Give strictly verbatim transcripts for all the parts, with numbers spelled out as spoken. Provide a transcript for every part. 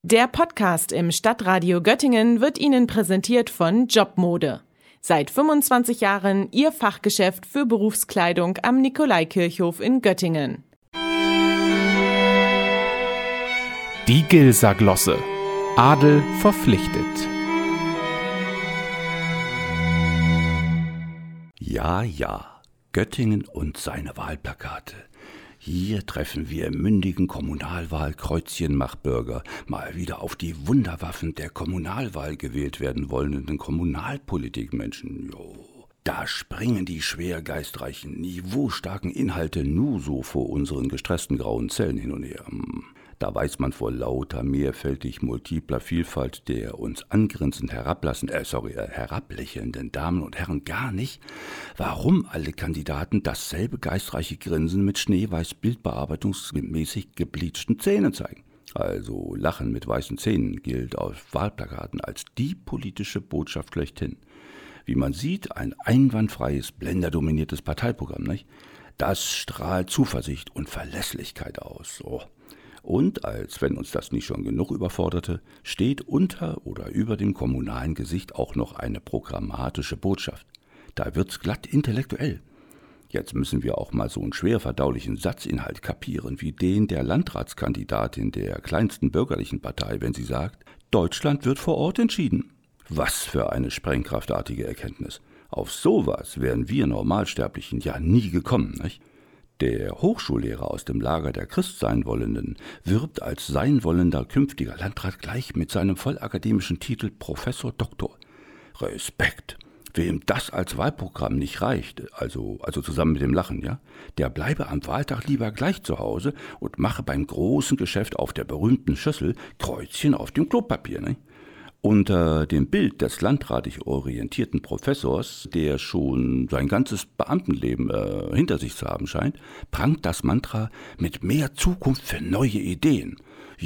Der Podcast im Stadtradio Göttingen wird Ihnen präsentiert von Jobmode. Seit fünfundzwanzig Jahren Ihr Fachgeschäft für Berufskleidung am Nikolaikirchhof in Göttingen. Die Gilser Glosse. Adel verpflichtet. Ja, ja, Göttingen und seine Wahlplakate. Hier treffen wir im mündigen Kommunalwahl-Kreuzchen-Machbürger mal wieder auf die Wunderwaffen der Kommunalwahl gewählt werden wollenden Kommunalpolitikmenschen. Jo. Da springen die schwer geistreichen, niveaustarken Inhalte nur so vor unseren gestressten grauen Zellen hin und her. Da weiß man vor lauter, mehrfältig multipler Vielfalt der uns angrenzend herablassen, äh, sorry, äh, herablächelnden Damen und Herren gar nicht, warum alle Kandidaten dasselbe geistreiche Grinsen mit schneeweiß bildbearbeitungsmäßig gebleachten Zähnen zeigen. Also Lachen mit weißen Zähnen gilt auf Wahlplakaten als die politische Botschaft schlechthin. Wie man sieht, ein einwandfreies, blenderdominiertes Parteiprogramm, nicht? Das strahlt Zuversicht und Verlässlichkeit aus. Oh. Und, als wenn uns das nicht schon genug überforderte, steht unter oder über dem kommunalen Gesicht auch noch eine programmatische Botschaft. Da wird's glatt intellektuell. Jetzt müssen wir auch mal so einen schwer verdaulichen Satzinhalt kapieren, wie den der Landratskandidatin der kleinsten bürgerlichen Partei, wenn sie sagt, Deutschland wird vor Ort entschieden. Was für eine sprengkraftartige Erkenntnis. Auf sowas wären wir Normalsterblichen ja nie gekommen, nicht? Der Hochschullehrer aus dem Lager der Christsein-Wollenden wirbt als sein wollender künftiger Landrat gleich mit seinem vollakademischen Titel Professor Doktor. Respekt! Wem das als Wahlprogramm nicht reicht, also, also zusammen mit dem Lachen, ja, der bleibe am Wahltag lieber gleich zu Hause und mache beim großen Geschäft auf der berühmten Schüssel Kreuzchen auf dem Klopapier, ne? Unter dem Bild des landratig orientierten Professors, der schon sein ganzes Beamtenleben äh, hinter sich zu haben scheint, prangt das Mantra mit mehr Zukunft für neue Ideen.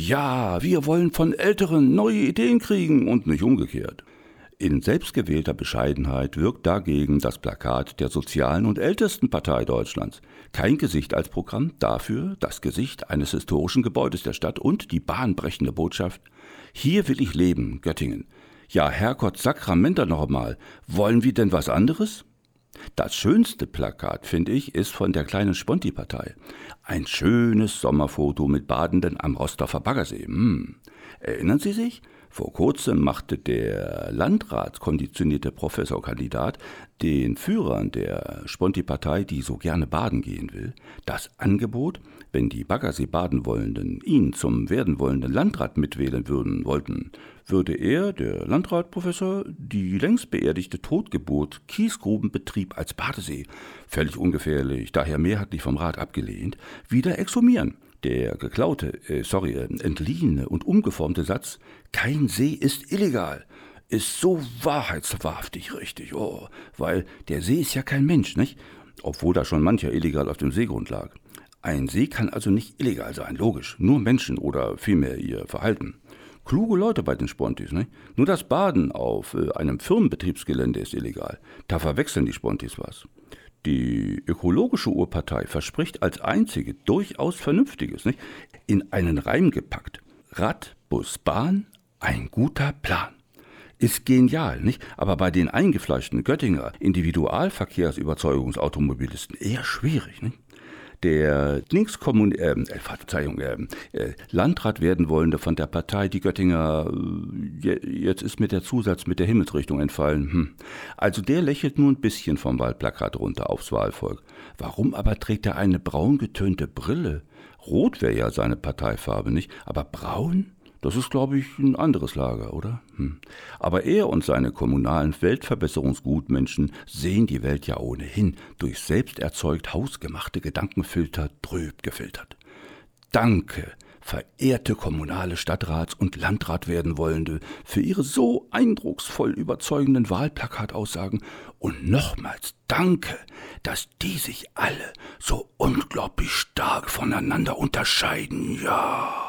Ja, wir wollen von Älteren neue Ideen kriegen und nicht umgekehrt. In selbstgewählter Bescheidenheit wirkt dagegen das Plakat der sozialen und ältesten Partei Deutschlands. Kein Gesicht als Programm, dafür das Gesicht eines historischen Gebäudes der Stadt und die bahnbrechende Botschaft: Hier will ich leben, Göttingen. Ja, Herrgott Sakramenter noch einmal, wollen wir denn was anderes? Das schönste Plakat, finde ich, ist von der kleinen Sponti-Partei. Ein schönes Sommerfoto mit Badenden am Rostocker Baggersee. Hm. Erinnern Sie sich? Vor kurzem machte der landratskonditionierte Professorkandidat den Führern der Sponti-Partei, die so gerne baden gehen will, das Angebot, wenn die Baggersee-Baden-Wollenden ihn zum werden wollenden Landrat mitwählen würden wollten, würde er, der Landratprofessor, die längst beerdigte Totgeburt Kiesgrubenbetrieb als Badesee, völlig ungefährlich, daher mehrheitlich vom Rat abgelehnt, wieder exhumieren. Der geklaute, äh, sorry, äh, entliehene und umgeformte Satz, kein See ist illegal, ist so wahrheitswahrhaftig richtig, oh, weil der See ist ja kein Mensch, nicht? Obwohl da schon mancher illegal auf dem Seegrund lag. Ein See kann also nicht illegal sein, logisch, nur Menschen oder vielmehr ihr Verhalten. Kluge Leute bei den Spontis, nicht? Nur das Baden auf äh, einem Firmenbetriebsgelände ist illegal, da verwechseln die Spontis was. Die ökologische Urpartei verspricht als einzige durchaus Vernünftiges, nicht? In einen Reim gepackt. Rad, Bus, Bahn, ein guter Plan. Ist genial, nicht? Aber bei den eingefleischten Göttinger Individualverkehrsüberzeugungsautomobilisten eher schwierig, nicht? Der Linkskommun, äh, Verzeihung, äh, äh, Landrat werden wollende von der Partei, die Göttinger, äh, jetzt ist mir der Zusatz mit der Himmelsrichtung entfallen. Hm. Also der lächelt nur ein bisschen vom Wahlplakat runter aufs Wahlvolk. Warum aber trägt er eine braun getönte Brille? Rot wäre ja seine Parteifarbe, nicht? Aber braun? Das ist, glaube ich, ein anderes Lager, oder? Hm. Aber er und seine kommunalen Weltverbesserungsgutmenschen sehen die Welt ja ohnehin durch selbst erzeugt hausgemachte Gedankenfilter trüb gefiltert. Danke, verehrte kommunale Stadtrats- und Landrat werden wollende, für ihre so eindrucksvoll überzeugenden Wahlplakataussagen und nochmals danke, dass die sich alle so unglaublich stark voneinander unterscheiden, ja.